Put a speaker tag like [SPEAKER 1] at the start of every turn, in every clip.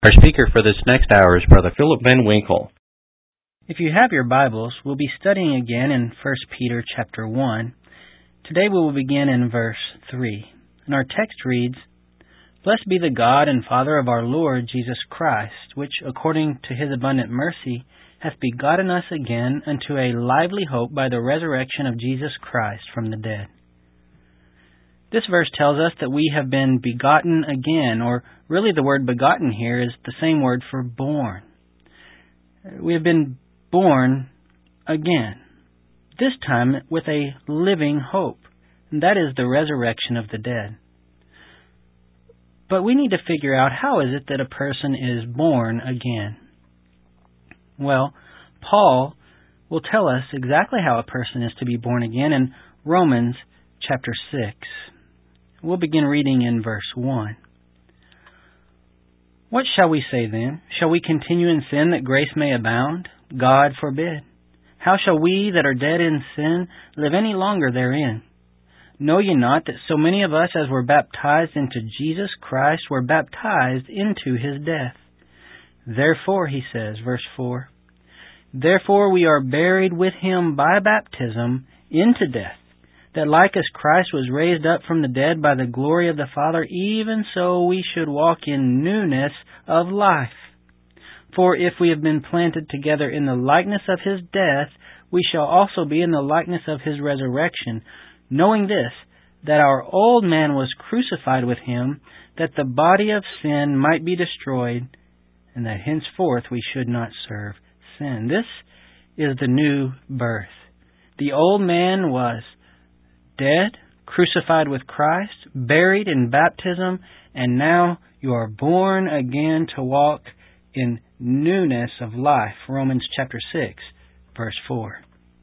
[SPEAKER 1] Our speaker for this next hour is Brother Philip Van Winkle.
[SPEAKER 2] If you have your Bibles, we'll be studying again in 1 Peter chapter 1. Today we will begin in verse 3. And our text reads, "Blessed be the God and Father of our Lord Jesus Christ, which, according to his abundant mercy, hath begotten us again unto a lively hope by the resurrection of Jesus Christ from the dead." This verse tells us that we have been begotten again, or really the word begotten here is the same word for born. We have been born again, this time with a living hope, and that is the resurrection of the dead. But we need to figure out, how is it that a person is born again? Well, Paul will tell us exactly how a person is to be born again in Romans chapter 6. We'll begin reading in verse 1. "What shall we say then? Shall we continue in sin that grace may abound? God forbid. How shall we that are dead in sin live any longer therein? Know ye not that so many of us as were baptized into Jesus Christ were baptized into his death? Therefore," he says, verse 4, "therefore we are buried with him by baptism into death, that like as Christ was raised up from the dead by the glory of the Father, even so we should walk in newness of life. For if we have been planted together in the likeness of his death, we shall also be in the likeness of his resurrection, knowing this, that our old man was crucified with him, that the body of sin might be destroyed, and that henceforth we should not serve sin." This is the new birth. The old man was dead, crucified with Christ, buried in baptism, and now you are born again to walk in newness of life. Romans chapter 6, verse 4.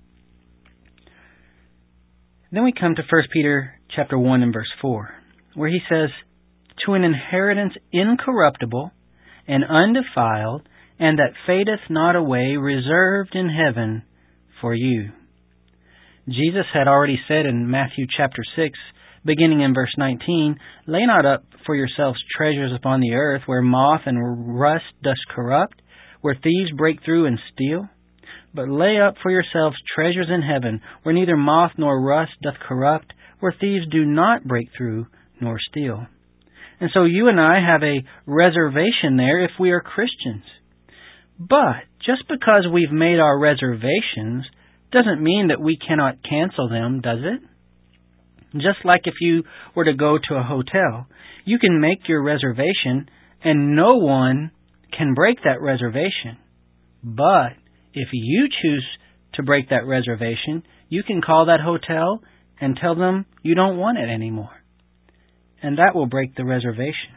[SPEAKER 2] Then we come to 1 Peter chapter 1 and verse 4, where he says, "To an inheritance incorruptible and undefiled, and that fadeth not away, reserved in heaven for you." Jesus had already said in Matthew chapter 6, beginning in verse 19, "Lay not up for yourselves treasures upon the earth, where moth and rust does corrupt, where thieves break through and steal. But lay up for yourselves treasures in heaven, where neither moth nor rust doth corrupt, where thieves do not break through nor steal." And so you and I have a reservation there if we are Christians. But just because we've made our reservations doesn't mean that we cannot cancel them, does it? Just like if you were to go to a hotel, you can make your reservation and no one can break that reservation. But if you choose to break that reservation, you can call that hotel and tell them you don't want it anymore. And that will break the reservation.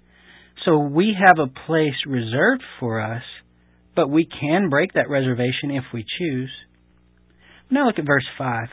[SPEAKER 2] So we have a place reserved for us, but we can break that reservation if we choose. Now look at verse 5.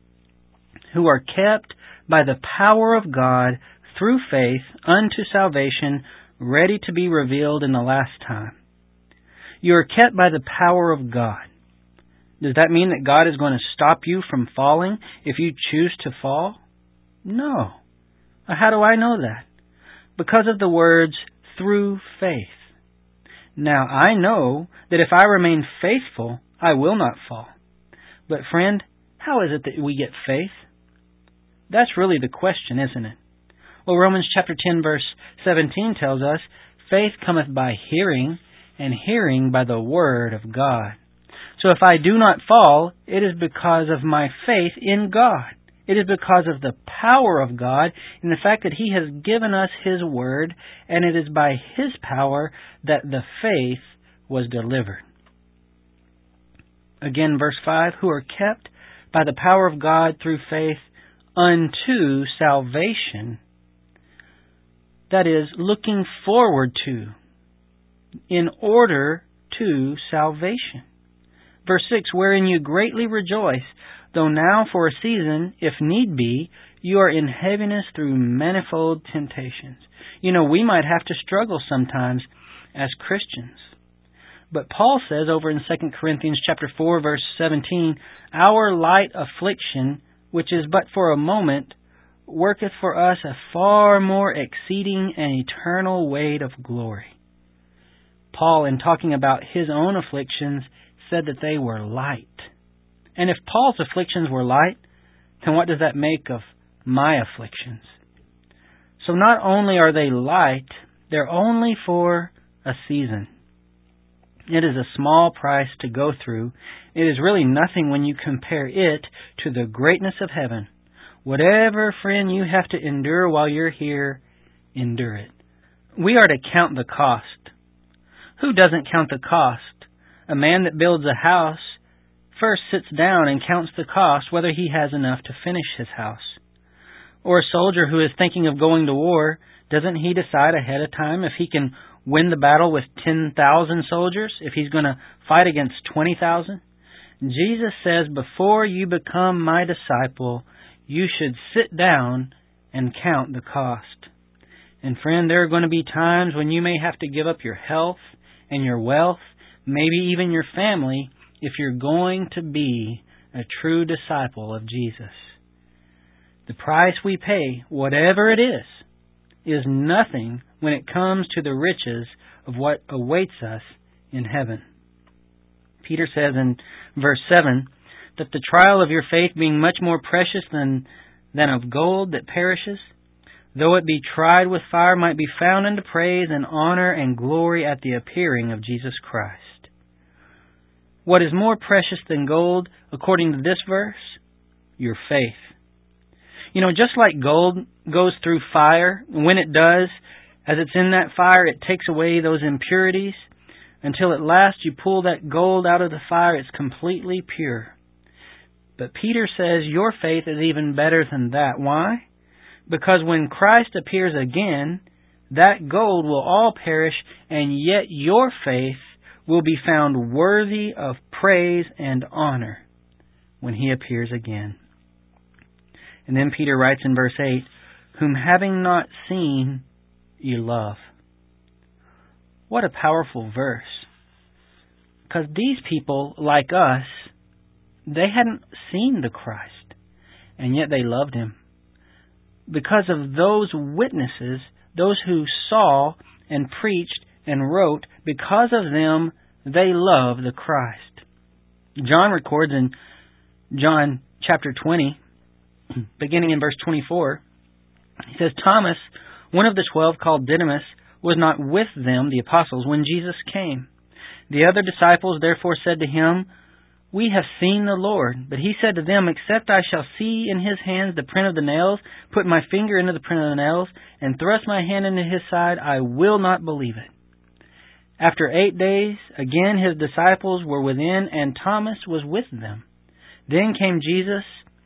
[SPEAKER 2] "Who are kept by the power of God through faith unto salvation, ready to be revealed in the last time." You are kept by the power of God. Does that mean that God is going to stop you from falling if you choose to fall? No. How do I know that? Because of the words, "through faith." Now, I know that if I remain faithful, I will not fall. But friend, how is it that we get faith? That's really the question, isn't it? Well, Romans chapter 10 verse 17 tells us, "Faith cometh by hearing, and hearing by the word of God." So if I do not fall, it is because of my faith in God. It is because of the power of God and the fact that He has given us His word, and it is by His power that the faith was delivered. Again, verse 5, "Who are kept by the power of God through faith unto salvation." That is, looking forward to, in order to salvation. Verse 6, "Wherein you greatly rejoice, though now for a season, if need be, you are in heaviness through manifold temptations." You know, we might have to struggle sometimes as Christians. But Paul says over in 2 Corinthians chapter 4, verse 17, "Our light affliction, which is but for a moment, worketh for us a far more exceeding and eternal weight of glory." Paul, in talking about his own afflictions, said that they were light. And if Paul's afflictions were light, then what does that make of my afflictions? So not only are they light, they're only for a season. It is a small price to go through. It is really nothing when you compare it to the greatness of heaven. Whatever, friend, you have to endure while you're here, endure it. We are to count the cost. Who doesn't count the cost? A man that builds a house first sits down and counts the cost, whether he has enough to finish his house. Or a soldier who is thinking of going to war, doesn't he decide ahead of time if he can win the battle with 10,000 soldiers, if he's going to fight against 20,000? Jesus says, before you become my disciple, you should sit down and count the cost. And friend, there are going to be times when you may have to give up your health and your wealth, maybe even your family, if you're going to be a true disciple of Jesus. The price we pay, whatever it is nothing when it comes to the riches of what awaits us in heaven. Peter says in verse 7 that the trial of your faith being much more precious than of gold that perishes, though it be tried with fire, might be found unto praise and honor and glory at the appearing of Jesus Christ. What is more precious than gold, according to this verse? Your faith. You know, just like gold goes through fire, when it does, as it's in that fire, it takes away those impurities, until at last you pull that gold out of the fire, it's completely pure. But Peter says your faith is even better than that. Why? Because when Christ appears again, that gold will all perish, and yet your faith will be found worthy of praise and honor when He appears again. And then Peter writes in verse 8, whom having not seen, ye love. What a powerful verse. Because these people, like us, they hadn't seen the Christ, and yet they loved Him. Because of those witnesses, those who saw and preached and wrote, because of them, they love the Christ. John records in John chapter 20, beginning in verse 24, he says, Thomas, one of the 12 called Didymus, was not with them, the apostles, when Jesus came. The other disciples therefore said to him, we have seen the Lord. But he said to them, except I shall see in His hands the print of the nails, put my finger into the print of the nails, and thrust my hand into His side, I will not believe it. After 8 days, again His disciples were within, and Thomas was with them. Then came Jesus,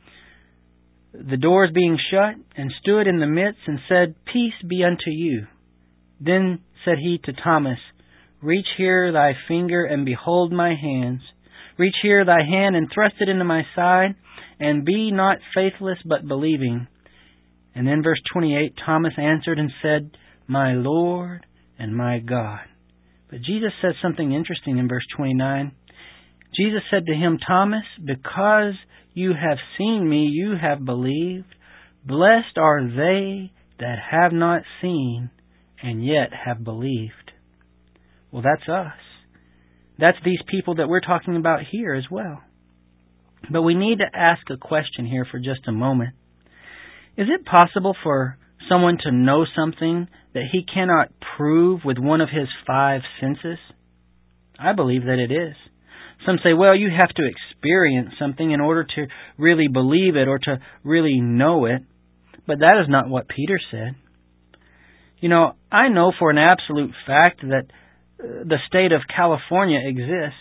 [SPEAKER 2] the doors being shut, and stood in the midst, and said, peace be unto you. Then said He to Thomas, reach here thy finger, and behold my hands. Reach here thy hand, and thrust it into my side, and be not faithless, but believing. And then verse 28, Thomas answered and said, my Lord and my God. But Jesus says something interesting in verse 29. Jesus said to him, Thomas, because you have seen me, you have believed. Blessed are they that have not seen, and yet have believed. Well, that's us. That's these people that we're talking about here as well. But we need to ask a question here for just a moment. Is it possible for someone to know something that he cannot prove with one of his 5 senses? I believe that it is. Some say, well, you have to experience something in order to really believe it or to really know it. But that is not what Peter said. You know, I know for an absolute fact that the state of California exists.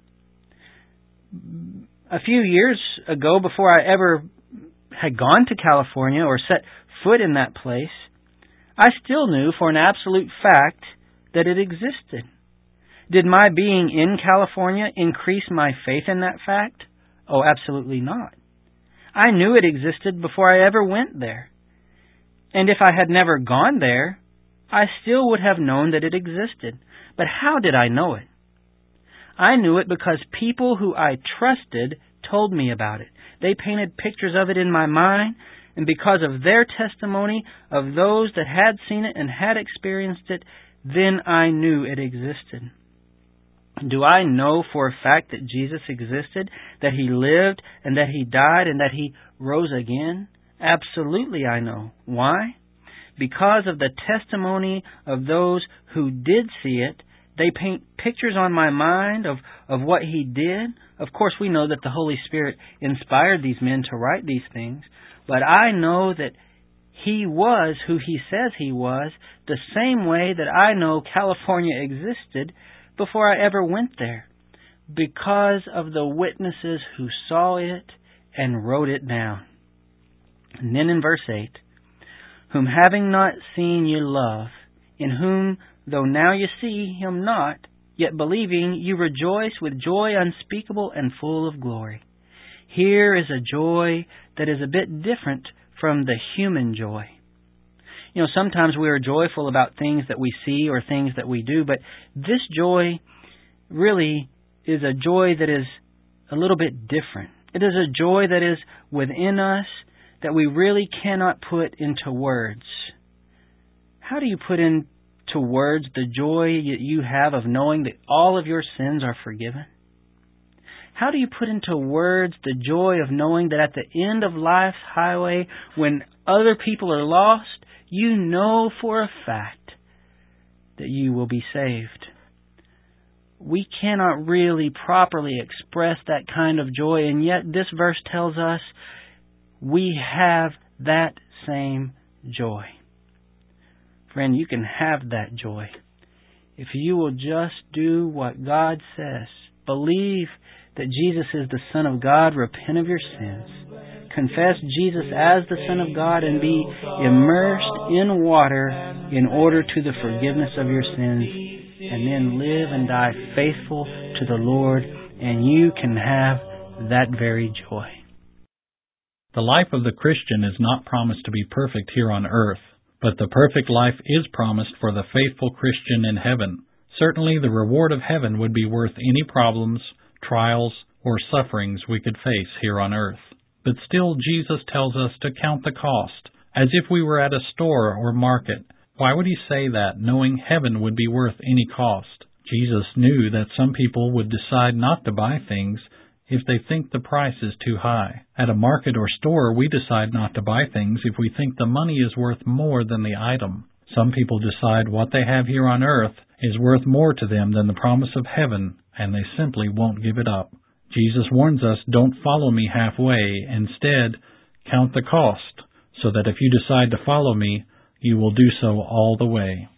[SPEAKER 2] A few years ago, before I ever had gone to California or set foot in that place, I still knew for an absolute fact that it existed. Did my being in California increase my faith in that fact? Oh, absolutely not. I knew it existed before I ever went there. And if I had never gone there, I still would have known that it existed. But how did I know it? I knew it because people who I trusted told me about it. They painted pictures of it in my mind, and because of their testimony of those that had seen it and had experienced it, then I knew it existed. Do I know for a fact that Jesus existed, that He lived, and that He died, and that He rose again? Absolutely I know. Why? Because of the testimony of those who did see it. They paint pictures on my mind of what He did. Of course, we know that the Holy Spirit inspired these men to write these things, but I know that He was who He says He was, the same way that I know California existed before I ever went there, because of the witnesses who saw it and wrote it down. And then in verse 8, whom having not seen you love, in whom though now you see Him not, yet believing you rejoice with joy unspeakable and full of glory. Here is a joy that is a bit different from the human joy. You know, sometimes we are joyful about things that we see or things that we do, but this joy really is a joy that is a little bit different. It is a joy that is within us that we really cannot put into words. How do you put into words the joy that you have of knowing that all of your sins are forgiven? How do you put into words the joy of knowing that at the end of life's highway, when other people are lost, you know for a fact that you will be saved? We cannot really properly express that kind of joy, and yet this verse tells us we have that same joy. Friend, you can have that joy if you will just do what God says. Believe that Jesus is the Son of God, repent of your sins, confess Jesus as the Son of God, and be immersed in water in order to the forgiveness of your sins, and then live and die faithful to the Lord, and you can have that very joy.
[SPEAKER 3] The life of the Christian is not promised to be perfect here on earth, but the perfect life is promised for the faithful Christian in heaven. Certainly the reward of heaven would be worth any problems, trials, or sufferings we could face here on earth. But still, Jesus tells us to count the cost, as if we were at a store or market. Why would He say that, knowing heaven would be worth any cost? Jesus knew that some people would decide not to buy things if they think the price is too high. At a market or store, we decide not to buy things if we think the money is worth more than the item. Some people decide what they have here on earth is worth more to them than the promise of heaven, and they simply won't give it up. Jesus warns us, don't follow me halfway. Instead, count the cost, so that if you decide to follow me, you will do so all the way.